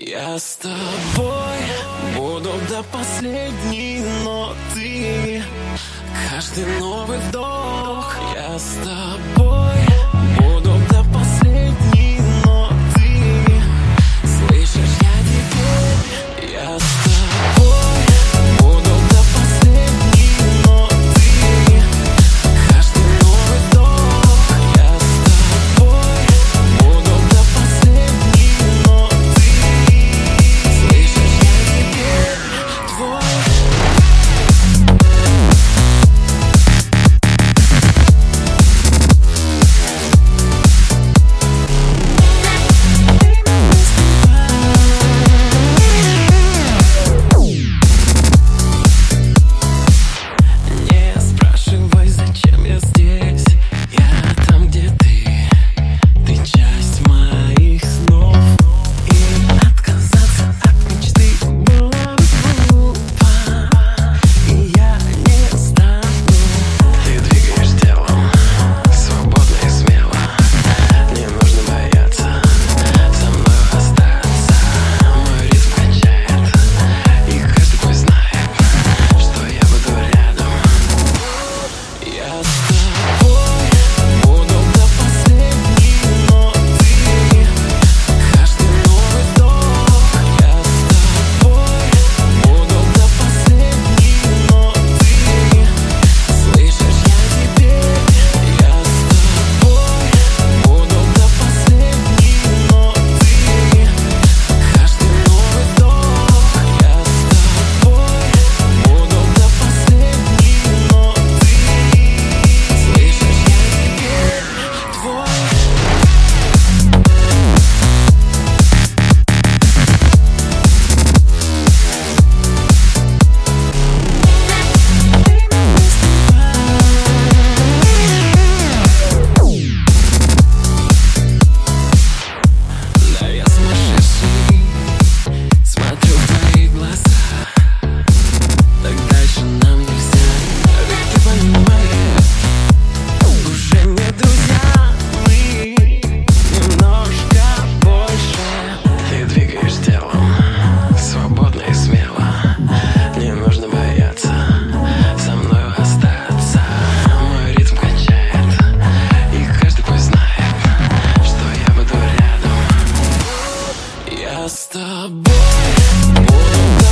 Я с тобой буду до последней ноты. Каждый новый вдох. Я с тобой буду до последней ноты. Слышишь, я теперь. Я с тобой буду до последней ноты. Каждый новый вдох. Я с тобой буду до последней ноты. Слышишь, я теперь твой. Я с тобой буду.